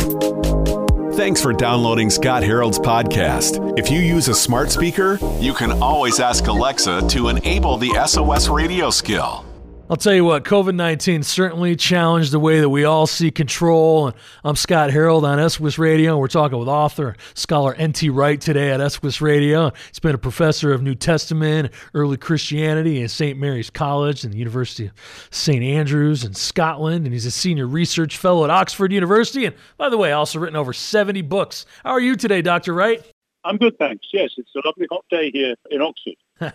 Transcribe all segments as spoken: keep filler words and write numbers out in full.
Thanks for downloading Scott Harold's podcast. If you use a smart speaker, you can always ask Alexa to enable the S O S radio skill. I'll tell you what, covid nineteen certainly challenged the way that we all see control. And I'm Scott Harold on S W I S Radio. We're talking with author, scholar N T Wright today at S W I S Radio. He's been a professor of New Testament, early Christianity at Saint Mary's College and the University of Saint Andrews in Scotland. And he's a senior research fellow at Oxford University. And by the way, also written over seventy books. How are you today, Doctor Wright? I'm good, thanks. Yes, it's a lovely hot day here in Oxford.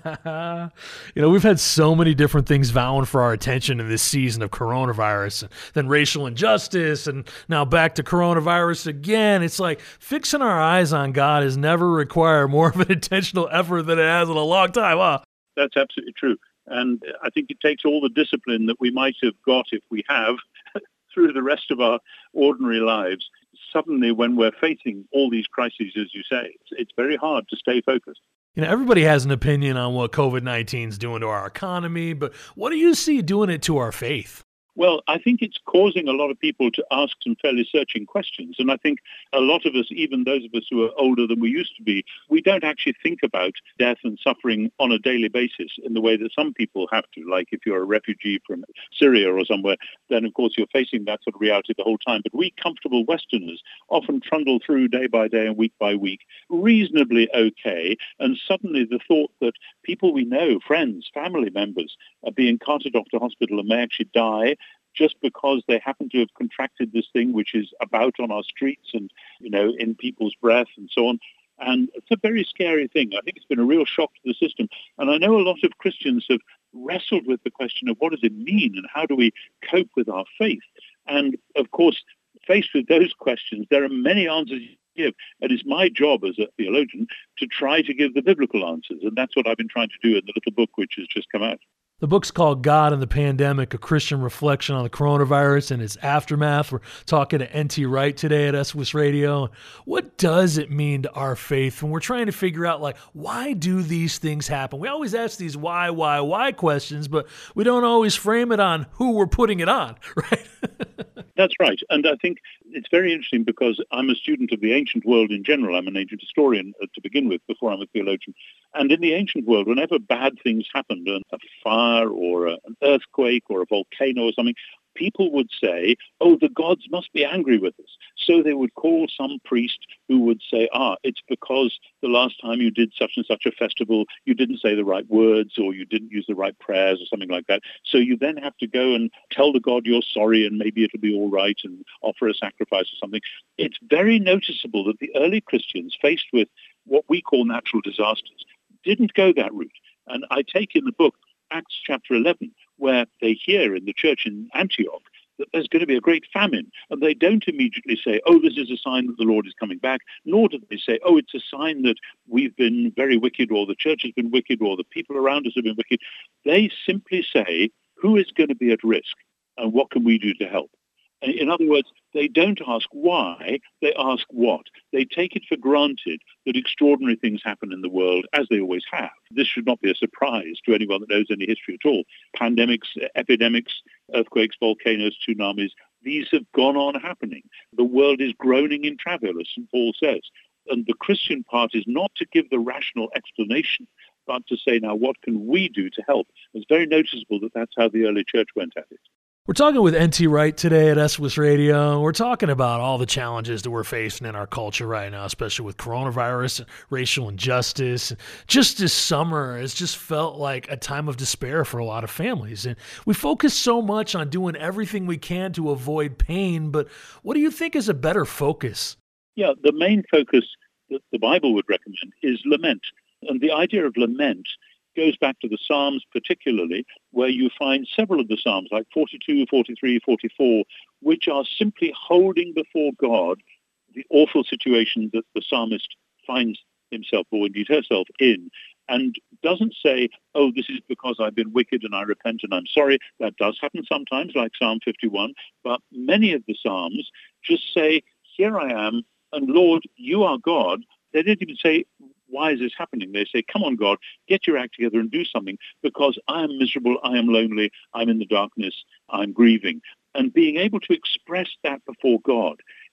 You know, we've had so many different things vowing for our attention in this season of coronavirus, and then racial injustice, and now back to coronavirus again. It's like fixing our eyes on God has never required more of an intentional effort than it has in a long time, huh? That's absolutely true. And I think it takes all the discipline that we might have got, if we have, through the rest of our ordinary lives. Suddenly, when we're facing all these crises, as you say, it's, it's very hard to stay focused. You know, everybody has an opinion on what covid nineteen is doing to our economy, but what do you see doing it to our faith? Well, I think it's causing a lot of people to ask some fairly searching questions. And I think a lot of us, even those of us who are older than we used to be, we don't actually think about death and suffering on a daily basis in the way that some people have to. Like if you're a refugee from Syria or somewhere, then of course you're facing that sort of reality the whole time. But we comfortable Westerners often trundle through day by day and week by week reasonably okay. And suddenly the thought that people we know, friends, family members, are being carted off to hospital and may actually die just because they happen to have contracted this thing, which is about on our streets and, you know, in people's breath and so on. And it's a very scary thing. I think it's been a real shock to the system. And I know a lot of Christians have wrestled with the question of what does it mean and how do we cope with our faith? And of course, faced with those questions, there are many answers you give. And it's my job as a theologian to try to give the biblical answers. And that's what I've been trying to do in the little book which has just come out. The book's called God and the Pandemic, a Christian reflection on the coronavirus and its aftermath. We're talking to N T Wright today at S W I S Radio. What does it mean to our faith when we're trying to figure out, like, why do these things happen? We always ask these why, why, why questions, but we don't always frame it on who we're putting it on, right? That's right. And I think it's very interesting because I'm a student of the ancient world in general. I'm an ancient historian uh, to begin with before I'm a theologian. And in the ancient world, whenever bad things happened, a fire or a, an earthquake or a volcano or something, people would say, oh, the gods must be angry with us. So they would call some priest who would say, ah, it's because the last time you did such and such a festival, you didn't say the right words or you didn't use the right prayers or something like that. So you then have to go and tell the god you're sorry and maybe it'll be all right and offer a sacrifice or something. It's very noticeable that the early Christians, faced with what we call natural disasters, didn't go that route. And I take in the book Acts chapter eleven, where they hear in the church in Antioch that there's going to be a great famine. And they don't immediately say, oh, this is a sign that the Lord is coming back, nor do they say, oh, it's a sign that we've been very wicked or the church has been wicked or the people around us have been wicked. They simply say, who is going to be at risk and what can we do to help? In other words, they don't ask why, they ask what. They take it for granted that extraordinary things happen in the world, as they always have. This should not be a surprise to anyone that knows any history at all. Pandemics, epidemics, earthquakes, volcanoes, tsunamis, these have gone on happening. The world is groaning in travail, as Saint Paul says. And the Christian part is not to give the rational explanation, but to say, now, what can we do to help? It's very noticeable that that's how the early church went at it. We're talking with N T Wright today at S W I S Radio. We're talking about all the challenges that we're facing in our culture right now, especially with coronavirus and racial injustice. Just this summer, it's just felt like a time of despair for a lot of families. And we focus so much on doing everything we can to avoid pain, but what do you think is a better focus? Yeah, the main focus that the Bible would recommend is lament. And the idea of lament goes back to the Psalms particularly, where you find several of the Psalms, like forty-two, forty-three, forty-four, which are simply holding before God the awful situation that the psalmist finds himself, or indeed herself, in, and doesn't say, oh, this is because I've been wicked and I repent and I'm sorry. That does happen sometimes, like Psalm fifty-one, but many of the Psalms just say, here I am, and Lord, you are God. They didn't even say, why is this happening? They say, come on, God, get your act together and do something, because I am miserable, I am lonely, I'm in the darkness, I'm grieving. And being able to express that before God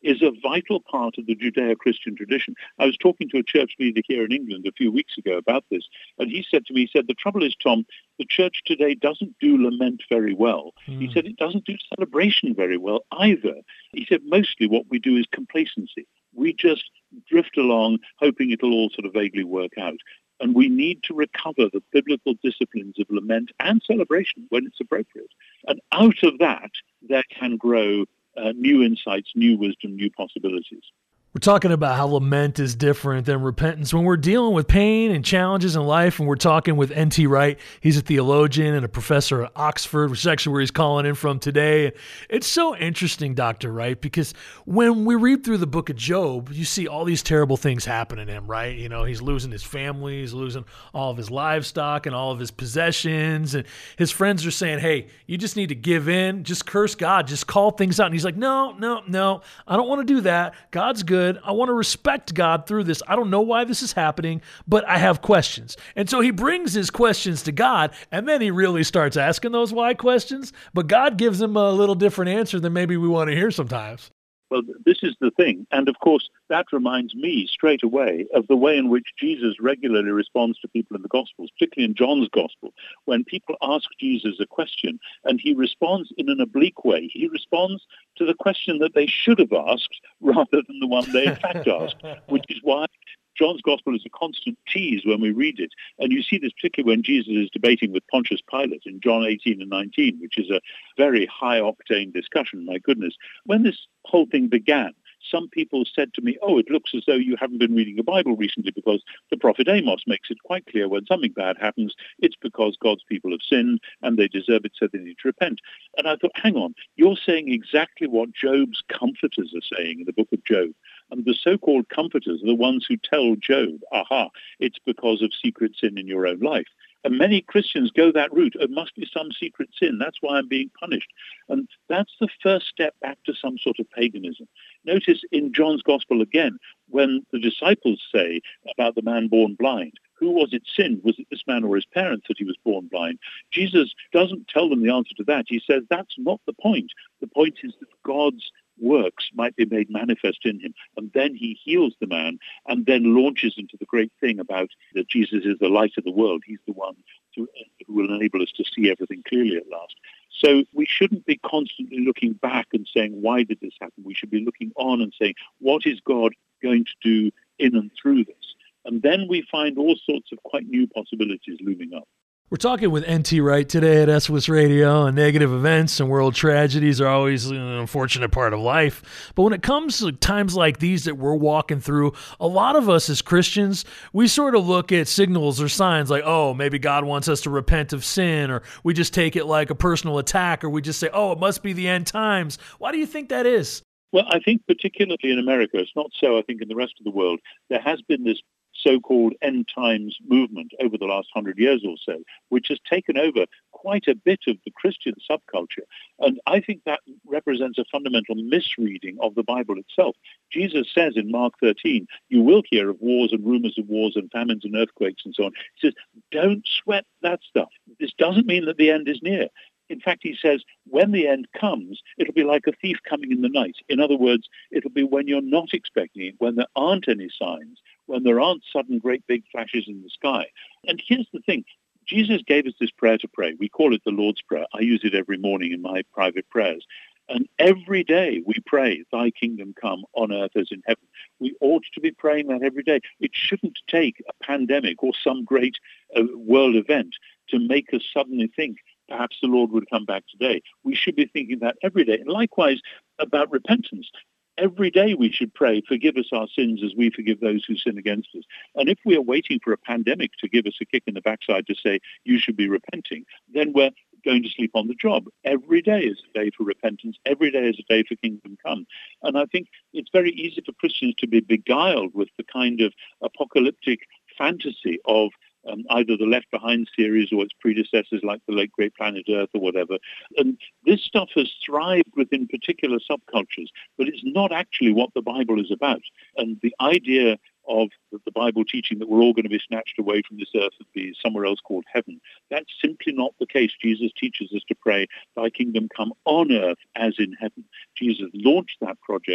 is a vital part of the Judeo-Christian tradition. I was talking to a church leader here in England a few weeks ago about this, and he said to me, he said, the trouble is, Tom, the church today doesn't do lament very well. Mm. He said it doesn't do celebration very well either. He said mostly what we do is complacency. We just drift along hoping it'll all sort of vaguely work out. And we need to recover the biblical disciplines of lament and celebration when it's appropriate. And out of that, there can grow uh, new insights, new wisdom, new possibilities. We're talking about how lament is different than repentance. When we're dealing with pain and challenges in life, and we're talking with N T Wright, he's a theologian and a professor at Oxford, which is actually where he's calling in from today. It's so interesting, Doctor Wright, because when we read through the book of Job, you see all these terrible things happening to him, right? You know, he's losing his family, he's losing all of his livestock and all of his possessions, and his friends are saying, hey, you just need to give in, just curse God, just call things out. And he's like, no, no, no, I don't want to do that. God's good. I want to respect God through this. I don't know why this is happening, but I have questions. And so he brings his questions to God, and then he really starts asking those why questions, but God gives him a little different answer than maybe we want to hear sometimes. Well, this is the thing. And of course, that reminds me straight away of the way in which Jesus regularly responds to people in the Gospels, particularly in John's Gospel, when people ask Jesus a question and he responds in an oblique way. He responds to the question that they should have asked rather than the one they in fact asked, which is why John's Gospel is a constant tease when we read it. And you see this particularly when Jesus is debating with Pontius Pilate in John eighteen and nineteen, which is a very high-octane discussion, my goodness. When this whole thing began, some people said to me, oh, it looks as though you haven't been reading the Bible recently because the prophet Amos makes it quite clear when something bad happens, it's because God's people have sinned and they deserve it, so they need to repent. And I thought, hang on, you're saying exactly what Job's comforters are saying in the book of Job. And the so-called comforters are the ones who tell Job, aha, it's because of secret sin in your own life. And many Christians go that route. It must be some secret sin. That's why I'm being punished. And that's the first step back to some sort of paganism. Notice in John's Gospel again, when the disciples say about the man born blind, who was it sinned? Was it this man or his parents that he was born blind? Jesus doesn't tell them the answer to that. He says that's not the point. The point is that God's works might be made manifest in him. And then he heals the man and then launches into the great thing about that Jesus is the light of the world. He's the one to, who will enable us to see everything clearly at last. So we shouldn't be constantly looking back and saying, why did this happen? We should be looking on and saying, what is God going to do in and through this? And then we find all sorts of quite new possibilities looming up. We're talking with N T Wright today at S W S Radio, and negative events and world tragedies are always an unfortunate part of life. But when it comes to times like these that we're walking through, a lot of us as Christians, we sort of look at signals or signs like, oh, maybe God wants us to repent of sin, or we just take it like a personal attack, or we just say, oh, it must be the end times. Why do you think that is? Well, I think particularly in America, it's not so, I think, in the rest of the world, there has been this so-called end times movement over the last hundred years or so, which has taken over quite a bit of the Christian subculture. And I think that represents a fundamental misreading of the Bible itself. Jesus says in Mark thirteen, you will hear of wars and rumors of wars and famines and earthquakes and so on. He says, don't sweat that stuff. This doesn't mean that the end is near. In fact, he says, when the end comes, it'll be like a thief coming in the night. In other words, it'll be when you're not expecting it, when there aren't any signs, when there aren't sudden great big flashes in the sky. And here's the thing. Jesus gave us this prayer to pray. We call it the Lord's Prayer. I use it every morning in my private prayers. And every day we pray, thy kingdom come on earth as in heaven. We ought to be praying that every day. It shouldn't take a pandemic or some great uh, world event to make us suddenly think, perhaps the Lord would come back today. We should be thinking that every day. And likewise, about repentance. Every day we should pray, forgive us our sins as we forgive those who sin against us. And if we are waiting for a pandemic to give us a kick in the backside to say, you should be repenting, then we're going to sleep on the job. Every day is a day for repentance. Every day is a day for kingdom come. And I think it's very easy for Christians to be beguiled with the kind of apocalyptic fantasy of Um, either the Left Behind series or its predecessors like the late great Planet Earth or whatever. And this stuff has thrived within particular subcultures, but it's not actually what the Bible is about. And the idea of the Bible teaching that we're all going to be snatched away from this earth and be somewhere else called heaven, that's simply not the case. Jesus teaches us to pray, thy kingdom come on earth as in heaven. Jesus launched that project,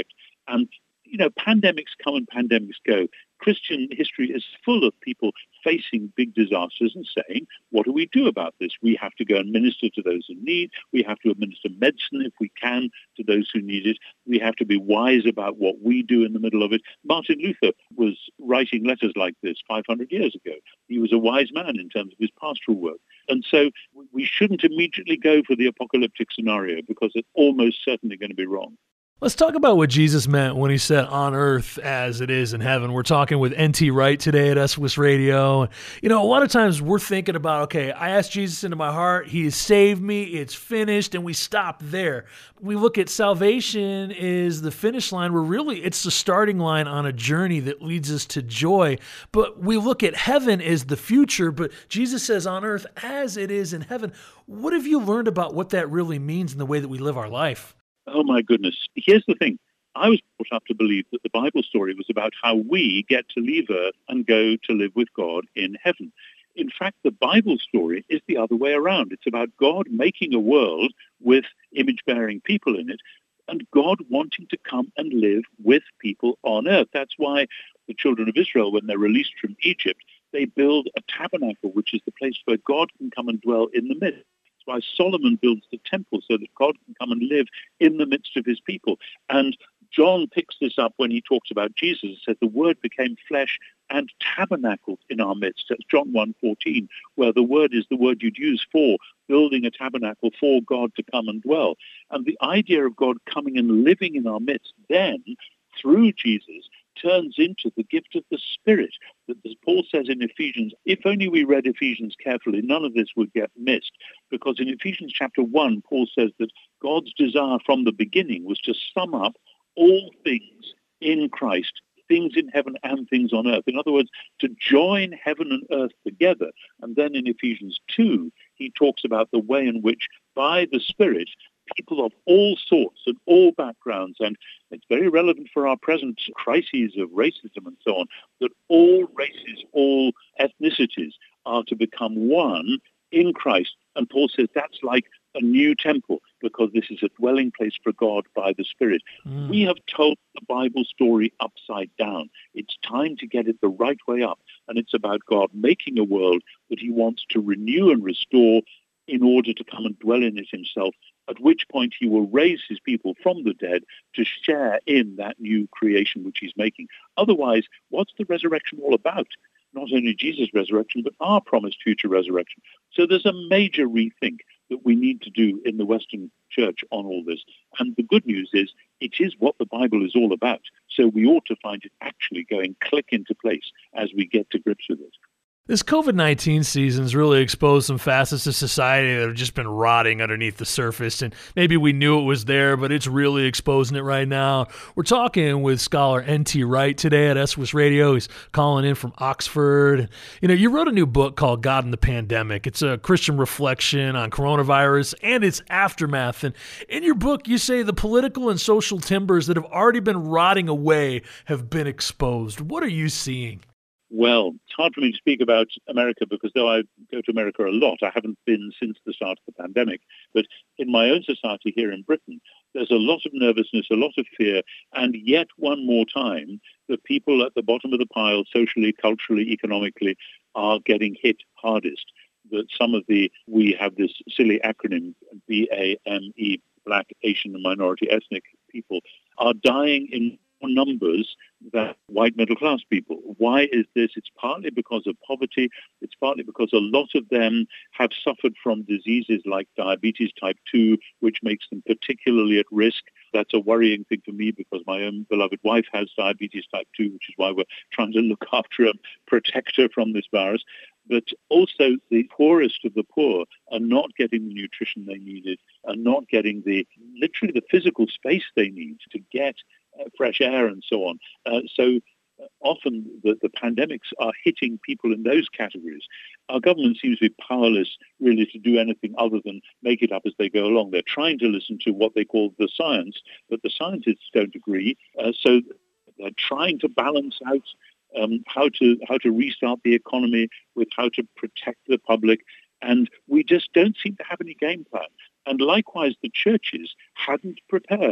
And, you know, pandemics come and pandemics go. Christian history is full of people facing big disasters and saying, what do we do about this? We have to go and minister to those in need. We have to administer medicine if we can to those who need it. We have to be wise about what we do in the middle of it. Martin Luther was writing letters like this five hundred years ago. He was a wise man in terms of his pastoral work. And so we shouldn't immediately go for the apocalyptic scenario because it's almost certainly going to be wrong. Let's talk about what Jesus meant when he said on earth as it is in heaven. We're talking with N T Wright today at S W I S Radio. You know, a lot of times we're thinking about, okay, I asked Jesus into my heart. He has saved me. It's finished. And we stop there. We look at salvation is the finish line where really it's the starting line on a journey that leads us to joy. But we look at heaven as the future. But Jesus says on earth as it is in heaven. What have you learned about what that really means in the way that we live our life? Oh, my goodness. Here's the thing. I was brought up to believe that the Bible story was about how we get to leave Earth and go to live with God in heaven. In fact, the Bible story is the other way around. It's about God making a world with image-bearing people in it and God wanting to come and live with people on earth. That's why the children of Israel, when they're released from Egypt, they build a tabernacle, which is the place where God can come and dwell in the midst. Why Solomon builds the temple so that God can come and live in the midst of his people. And John picks this up when he talks about Jesus. He said the word became flesh and tabernacled in our midst. That's John one fourteen, where the word is the word you'd use for building a tabernacle for God to come and dwell. And the idea of God coming and living in our midst then, through Jesus, turns into the gift of the Spirit. That, as Paul says in Ephesians, if only we read Ephesians carefully, none of this would get missed. Because in Ephesians chapter one, Paul says that God's desire from the beginning was to sum up all things in Christ, things in heaven and things on earth. In other words, to join heaven and earth together. And then in Ephesians two, he talks about the way in which, by the Spirit, people of all sorts and all backgrounds, and it's very relevant for our present crises of racism and so on, that all races, all ethnicities are to become one in Christ. And Paul says that's like a new temple because this is a dwelling place for God by the Spirit. Mm. We have told the Bible story upside down. It's time to get it the right way up. And it's about God making a world that he wants to renew and restore in order to come and dwell in it himself, at which point he will raise his people from the dead to share in that new creation which he's making. Otherwise, what's the resurrection all about? Not only Jesus' resurrection, but our promised future resurrection. So there's a major rethink that we need to do in the Western Church on all this. And the good news is it is what the Bible is all about. So we ought to find it actually going click into place as we get to grips with it. This COVID nineteen season's really exposed some facets of society that have just been rotting underneath the surface, and maybe we knew it was there, but it's really exposing it right now. We're talking with scholar N T Wright today at S W I S Radio. He's calling in from Oxford. You know, you wrote a new book called God in the Pandemic. It's a Christian reflection on coronavirus and its aftermath. And in your book, you say the political and social timbers that have already been rotting away have been exposed. What are you seeing? Well, it's hard for me to speak about America because though I go to America a lot, I haven't been since the start of the pandemic. But in my own society here in Britain, there's a lot of nervousness, a lot of fear, and yet one more time, the people at the bottom of the pile, socially, culturally, economically, are getting hit hardest. That some of the, we have this silly acronym, B A M E, Black, Asian, and Minority Ethnic people, are dying in more numbers than white middle-class people. Why is this? It's partly because of poverty. It's partly because a lot of them have suffered from diseases like diabetes type two, which makes them particularly at risk. That's a worrying thing for me because my own beloved wife has diabetes type two, which is why we're trying to look after her, protect her from this virus. But also the poorest of the poor are not getting the nutrition they needed, are not getting the literally the physical space they need to get uh, fresh air and so on. Uh, so uh, often the, the pandemics are hitting people in those categories. Our government seems to be powerless really to do anything other than make it up as they go along. They're trying to listen to what they call the science, but the scientists don't agree. Uh, so they're trying to balance out Um, how to how to restart the economy with how to protect the public. And we just don't seem to have any game plan. And likewise, the churches hadn't prepared.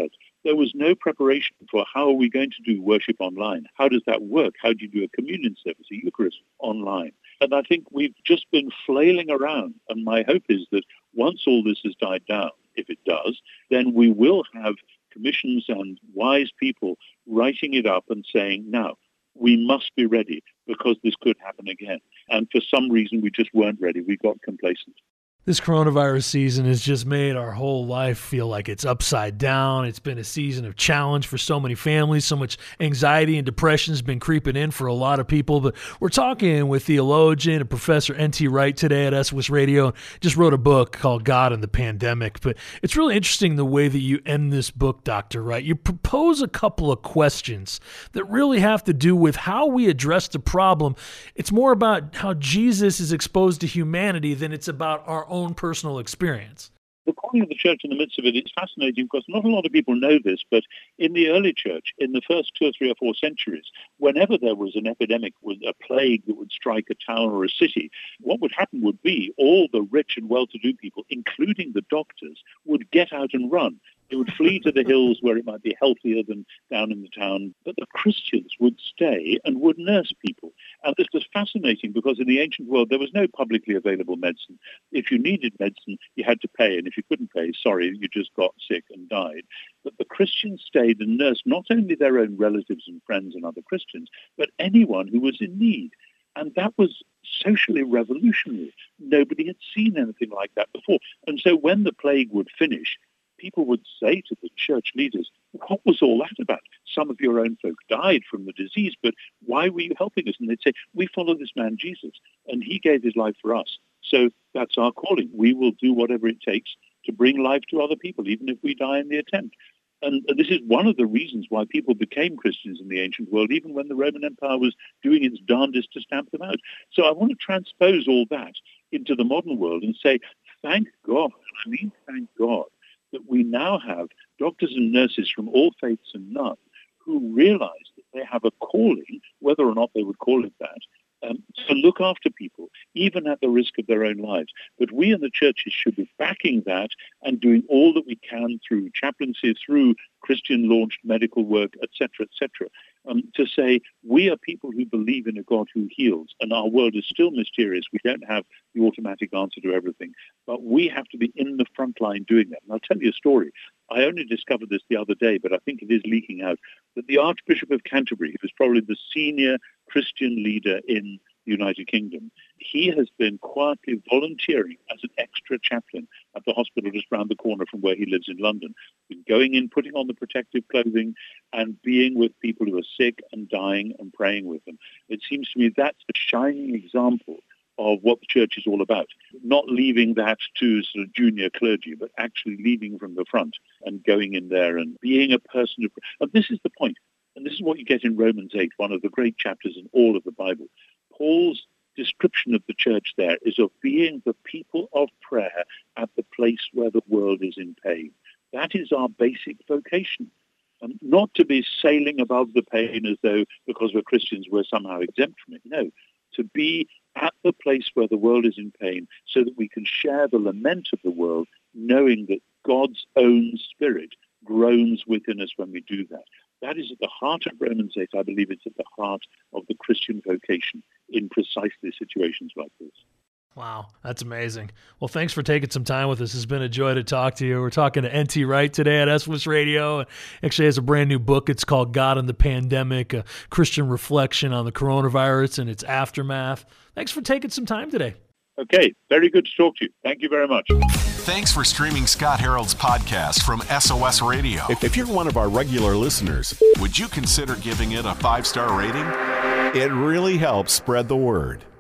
There was no preparation for how are we going to do worship online? How does that work? How do you do a communion service, a Eucharist online? And I think we've just been flailing around. And my hope is that once all this has died down, if it does, then we will have commissions and wise people writing it up and saying, now, we must be ready because this could happen again. And for some reason, we just weren't ready. We got complacent. This coronavirus season has just made our whole life feel like it's upside down. It's been a season of challenge for so many families. So much anxiety and depression has been creeping in for a lot of people. But we're talking with theologian and Professor N T Wright today at S W S Radio. Just wrote a book called God and the Pandemic. But it's really interesting the way that you end this book, Doctor Wright. You propose a couple of questions that really have to do with how we address the problem. It's more about how Jesus is exposed to humanity than it's about our own own personal experience. The calling of the church in the midst of it is fascinating because not a lot of people know this, but in the early church, in the first two or three or four centuries, whenever there was an epidemic, with a plague that would strike a town or a city, what would happen would be all the rich and well-to-do people, including the doctors, would get out and run. They would flee to the hills where it might be healthier than down in the town. But the Christians would stay and would nurse people. And this was fascinating because in the ancient world, there was no publicly available medicine. If you needed medicine, you had to pay. And if you couldn't pay, sorry, you just got sick and died. But the Christians stayed and nursed not only their own relatives and friends and other Christians, but anyone who was in need. And that was socially revolutionary. Nobody had seen anything like that before. And so when the plague would finish, people would say to the church leaders, what was all that about? Some of your own folk died from the disease, but why were you helping us? And they'd say, we follow this man Jesus, and he gave his life for us. So that's our calling. We will do whatever it takes to bring life to other people, even if we die in the attempt. And this is one of the reasons why people became Christians in the ancient world, even when the Roman Empire was doing its darndest to stamp them out. So I want to transpose all that into the modern world and say, thank God, I mean, thank God, that we now have doctors and nurses from all faiths and none who realize that they have a calling, whether or not they would call it that, um, to look after people, even at the risk of their own lives. But we in the churches should be backing that and doing all that we can through chaplaincy, through Christian-launched medical work, et cetera, et cetera, um, to say we are people who believe in a God who heals, and our world is still mysterious. We don't have the automatic answer to everything, but we have to be in the front line doing that. And I'll tell you a story. I only discovered this the other day, but I think it is leaking out, that the Archbishop of Canterbury, who is probably the senior Christian leader in the United Kingdom, he has been quietly volunteering as an extra chaplain at the hospital just round the corner from where he lives in London. Been going in, putting on the protective clothing and being with people who are sick and dying and praying with them. It seems to me that's a shining example of what the church is all about. Not leaving that to sort of junior clergy, but actually leading from the front and going in there and being a person of... And this is the point. And this is what you get in Romans eight, one of the great chapters in all of the Bible. Paul's description of the church there is of being the people of prayer at the place where the world is in pain. That is our basic vocation. Um, not to be sailing above the pain as though because we're Christians we're somehow exempt from it. No, to be at the place where the world is in pain so that we can share the lament of the world, knowing that God's own Spirit groans within us when we do that. That is at the heart of Romans eight. I believe it's at the heart of the Christian vocation in precisely situations like this. Wow, that's amazing. Well, thanks for taking some time with us. It's been a joy to talk to you. We're talking to N T Wright today at S W S Radio. Actually has a brand new book. It's called God and the Pandemic, a Christian reflection on the coronavirus and its aftermath. Thanks for taking some time today. Okay, very good to talk to you. Thank you very much. Thanks for streaming Scott Harold's podcast from S O S Radio. If, if you're one of our regular listeners, would you consider giving it a five-star rating? It really helps spread the word.